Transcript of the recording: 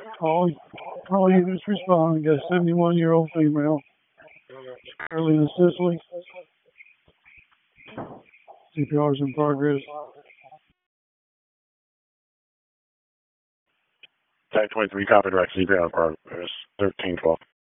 All, all units respond. We got a 71-year-old female. Currently in Sicily. CPR is in progress. Type 23, copy direct, CPR in progress, 1312.